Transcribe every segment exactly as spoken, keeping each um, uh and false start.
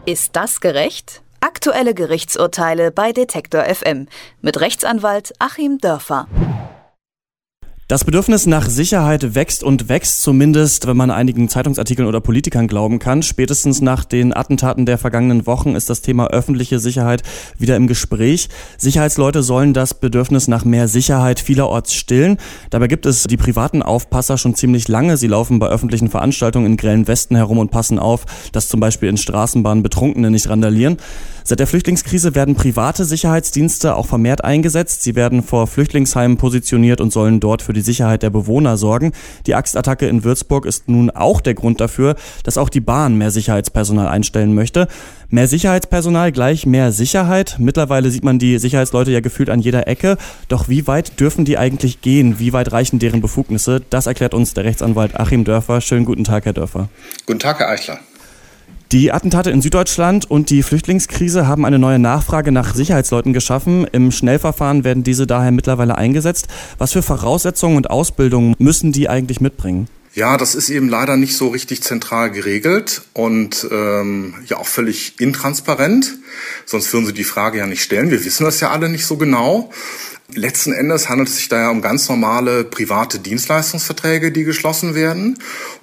Ist das gerecht? Aktuelle Gerichtsurteile bei Detektor F M mit Rechtsanwalt Achim Dörfer. Das Bedürfnis nach Sicherheit wächst und wächst, zumindest wenn man einigen Zeitungsartikeln oder Politikern glauben kann. Spätestens nach den Attentaten der vergangenen Wochen ist das Thema öffentliche Sicherheit wieder im Gespräch. Sicherheitsleute sollen das Bedürfnis nach mehr Sicherheit vielerorts stillen. Dabei gibt es die privaten Aufpasser schon ziemlich lange. Sie laufen bei öffentlichen Veranstaltungen in grellen Westen herum und passen auf, dass zum Beispiel in Straßenbahnen Betrunkene nicht randalieren. Seit der Flüchtlingskrise werden private Sicherheitsdienste auch vermehrt eingesetzt. Sie werden vor Flüchtlingsheimen positioniert und sollen dort für die Sicherheit der Bewohner sorgen. Die Axtattacke in Würzburg ist nun auch der Grund dafür, dass auch die Bahn mehr Sicherheitspersonal einstellen möchte. Mehr Sicherheitspersonal gleich mehr Sicherheit. Mittlerweile sieht man die Sicherheitsleute ja gefühlt an jeder Ecke. Doch wie weit dürfen die eigentlich gehen? Wie weit reichen deren Befugnisse? Das erklärt uns der Rechtsanwalt Achim Dörfer. Schönen guten Tag, Herr Dörfer. Guten Tag, Herr Eichler. Die Attentate in Süddeutschland und die Flüchtlingskrise haben eine neue Nachfrage nach Sicherheitsleuten geschaffen. Im Schnellverfahren werden diese daher mittlerweile eingesetzt. Was für Voraussetzungen und Ausbildungen müssen die eigentlich mitbringen? Ja, das ist eben leider nicht so richtig zentral geregelt und ähm, ja auch völlig intransparent. Sonst würden Sie die Frage ja nicht stellen. Wir wissen das ja alle nicht so genau. Letzten Endes handelt es sich da ja um ganz normale private Dienstleistungsverträge, die geschlossen werden.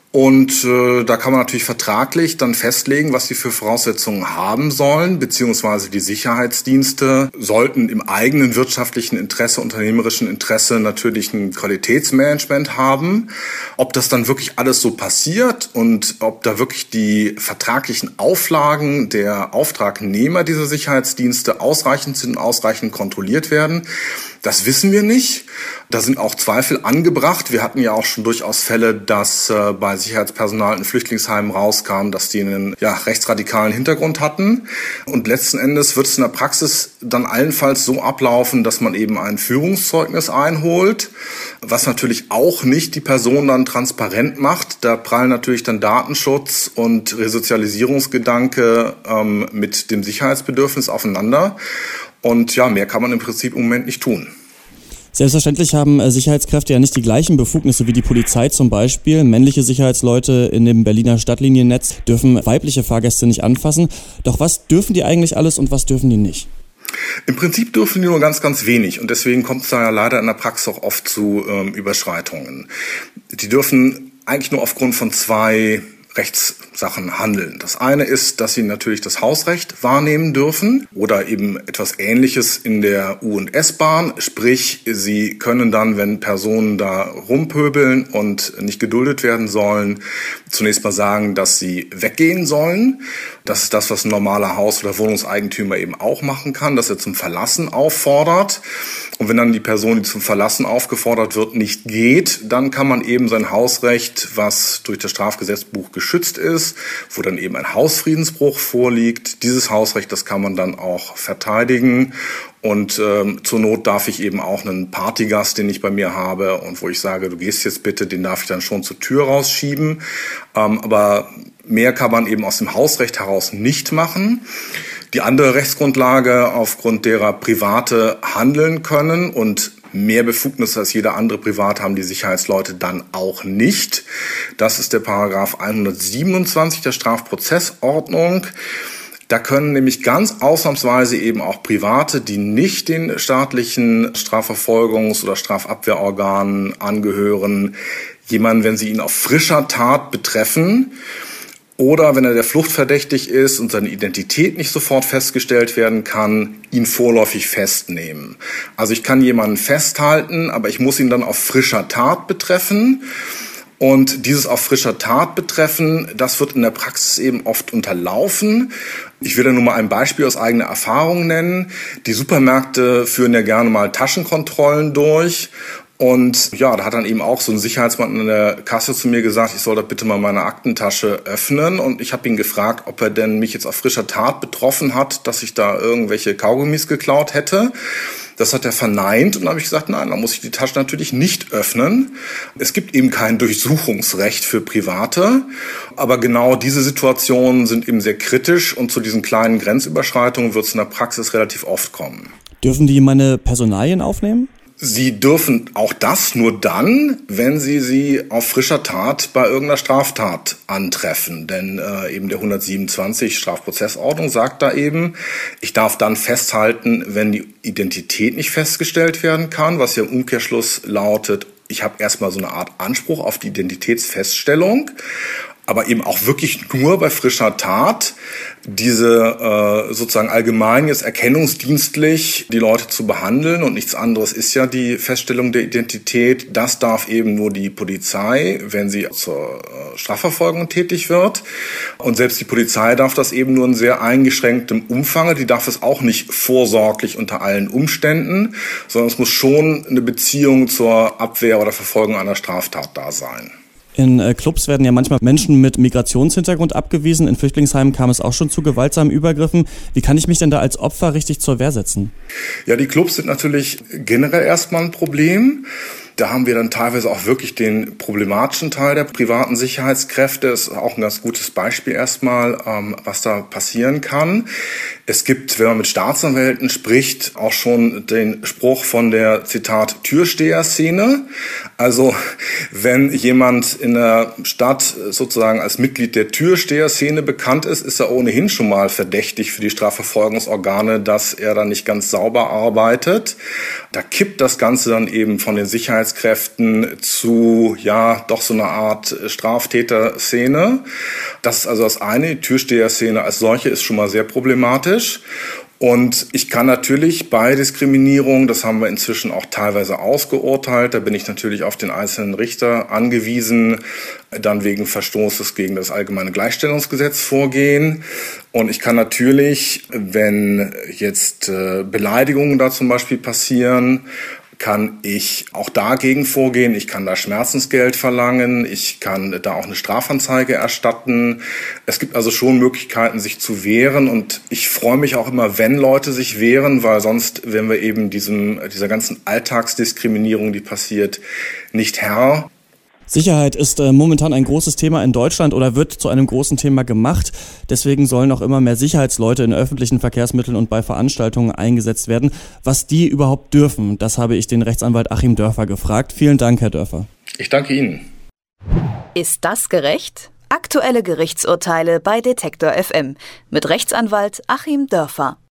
Und äh, da kann man natürlich vertraglich dann festlegen, was sie für Voraussetzungen haben sollen, beziehungsweise die Sicherheitsdienste sollten im eigenen wirtschaftlichen Interesse, unternehmerischen Interesse natürlich ein Qualitätsmanagement haben. Ob das dann wirklich alles so passiert und ob da wirklich die vertraglichen Auflagen der Auftragnehmer dieser Sicherheitsdienste ausreichend sind und ausreichend kontrolliert werden, das wissen wir nicht. Da sind auch Zweifel angebracht. Wir hatten ja auch schon durchaus Fälle, dass äh, bei Sicherheitspersonal in Flüchtlingsheimen rauskam, dass die einen ja, rechtsradikalen Hintergrund hatten. Und letzten Endes wird es in der Praxis dann allenfalls so ablaufen, dass man eben ein Führungszeugnis einholt, was natürlich auch nicht die Person dann transparent macht. Da prallen natürlich dann Datenschutz und Resozialisierungsgedanke ähm, mit dem Sicherheitsbedürfnis aufeinander. Und ja, mehr kann man im Prinzip im Moment nicht tun. Selbstverständlich haben Sicherheitskräfte ja nicht die gleichen Befugnisse wie die Polizei zum Beispiel. Männliche Sicherheitsleute in dem Berliner Stadtliniennetz dürfen weibliche Fahrgäste nicht anfassen. Doch was dürfen die eigentlich alles und was dürfen die nicht? Im Prinzip dürfen die nur ganz, ganz wenig. Und deswegen kommt es da ja leider in der Praxis auch oft zu ähm, Überschreitungen. Die dürfen eigentlich nur aufgrund von zwei Rechtssachen handeln. Das eine ist, dass sie natürlich das Hausrecht wahrnehmen dürfen oder eben etwas Ähnliches in der U- und S-Bahn. Sprich, sie können dann, wenn Personen da rumpöbeln und nicht geduldet werden sollen, zunächst mal sagen, dass sie weggehen sollen. Das ist das, was ein normaler Haus- oder Wohnungseigentümer eben auch machen kann, dass er zum Verlassen auffordert. Und wenn dann die Person, die zum Verlassen aufgefordert wird, nicht geht, dann kann man eben sein Hausrecht, was durch das Strafgesetzbuch geschützt ist, wo dann eben ein Hausfriedensbruch vorliegt, dieses Hausrecht, das kann man dann auch verteidigen. Und ähm, zur Not darf ich eben auch einen Partygast, den ich bei mir habe und wo ich sage, du gehst jetzt bitte, den darf ich dann schon zur Tür rausschieben. Ähm, aber mehr kann man eben aus dem Hausrecht heraus nicht machen. Die andere Rechtsgrundlage, aufgrund derer Private handeln können und mehr Befugnisse als jeder andere Privat haben die Sicherheitsleute dann auch nicht. Das ist der Paragraph hundertsiebenundzwanzig der Strafprozessordnung. Da können nämlich ganz ausnahmsweise eben auch Private, die nicht den staatlichen Strafverfolgungs- oder Strafabwehrorganen angehören, jemanden, wenn sie ihn auf frischer Tat betreffen, oder wenn er der Flucht verdächtig ist und seine Identität nicht sofort festgestellt werden kann, ihn vorläufig festnehmen. Also ich kann jemanden festhalten, aber ich muss ihn dann auf frischer Tat betreffen. Und dieses auf frischer Tat betreffen, das wird in der Praxis eben oft unterlaufen. Ich will da nur mal ein Beispiel aus eigener Erfahrung nennen. Die Supermärkte führen ja gerne mal Taschenkontrollen durch. Und ja, da hat dann eben auch so ein Sicherheitsmann in der Kasse zu mir gesagt, ich soll da bitte mal meine Aktentasche öffnen. Und ich habe ihn gefragt, ob er denn mich jetzt auf frischer Tat betroffen hat, dass ich da irgendwelche Kaugummis geklaut hätte. Das hat er verneint und dann habe ich gesagt, nein, dann muss ich die Tasche natürlich nicht öffnen. Es gibt eben kein Durchsuchungsrecht für Private, aber genau diese Situationen sind eben sehr kritisch und zu diesen kleinen Grenzüberschreitungen wird es in der Praxis relativ oft kommen. Dürfen die meine Personalien aufnehmen? Sie dürfen auch das nur dann, wenn Sie sie auf frischer Tat bei irgendeiner Straftat antreffen. Denn äh, eben der hundertsiebenundzwanzig Strafprozessordnung sagt da eben, ich darf dann festhalten, wenn die Identität nicht festgestellt werden kann, was ja im Umkehrschluss lautet, ich habe erstmal so eine Art Anspruch auf die Identitätsfeststellung, aber eben auch wirklich nur bei frischer Tat, diese äh, sozusagen allgemein jetzt erkennungsdienstlich die Leute zu behandeln und nichts anderes ist ja die Feststellung der Identität. Das darf eben nur die Polizei, wenn sie zur äh, Strafverfolgung tätig wird. Und selbst die Polizei darf das eben nur in sehr eingeschränktem Umfang. Die darf es auch nicht vorsorglich unter allen Umständen, sondern es muss schon eine Beziehung zur Abwehr oder Verfolgung einer Straftat da sein. In äh, Clubs werden ja manchmal Menschen mit Migrationshintergrund abgewiesen. In Flüchtlingsheimen kam es auch schon zu gewaltsamen Übergriffen. Wie kann ich mich denn da als Opfer richtig zur Wehr setzen? Ja, die Clubs sind natürlich generell erstmal ein Problem. Da haben wir dann teilweise auch wirklich den problematischen Teil der privaten Sicherheitskräfte. Das ist auch ein ganz gutes Beispiel erstmal, ähm, was da passieren kann. Es gibt, wenn man mit Staatsanwälten spricht, auch schon den Spruch von der, Zitat, Türsteher-Szene. Also wenn jemand in der Stadt sozusagen als Mitglied der Türsteher-Szene bekannt ist, ist er ohnehin schon mal verdächtig für die Strafverfolgungsorgane, dass er da nicht ganz sauber arbeitet. Da kippt das Ganze dann eben von den Sicherheitskräften zu, ja, doch so eine Art Straftäter-Szene. Das ist also das eine. Die Türsteher-Szene als solche ist schon mal sehr problematisch. Und ich kann natürlich bei Diskriminierung, das haben wir inzwischen auch teilweise ausgeurteilt, da bin ich natürlich auf den einzelnen Richter angewiesen, dann wegen Verstoßes gegen das allgemeine Gleichstellungsgesetz vorgehen. Und ich kann natürlich, wenn jetzt äh, Beleidigungen da zum Beispiel passieren, kann ich auch dagegen vorgehen. Ich kann da Schmerzensgeld verlangen. Ich kann da auch eine Strafanzeige erstatten. Es gibt also schon Möglichkeiten, sich zu wehren. Und ich freue mich auch immer, wenn Leute sich wehren, weil sonst wären wir eben diesem, dieser ganzen Alltagsdiskriminierung, die passiert, nicht Herr. Sicherheit ist äh, momentan ein großes Thema in Deutschland oder wird zu einem großen Thema gemacht. Deswegen sollen auch immer mehr Sicherheitsleute in öffentlichen Verkehrsmitteln und bei Veranstaltungen eingesetzt werden. Was die überhaupt dürfen, das habe ich den Rechtsanwalt Achim Dörfer gefragt. Vielen Dank, Herr Dörfer. Ich danke Ihnen. Ist das gerecht? Aktuelle Gerichtsurteile bei Detektor F M mit Rechtsanwalt Achim Dörfer.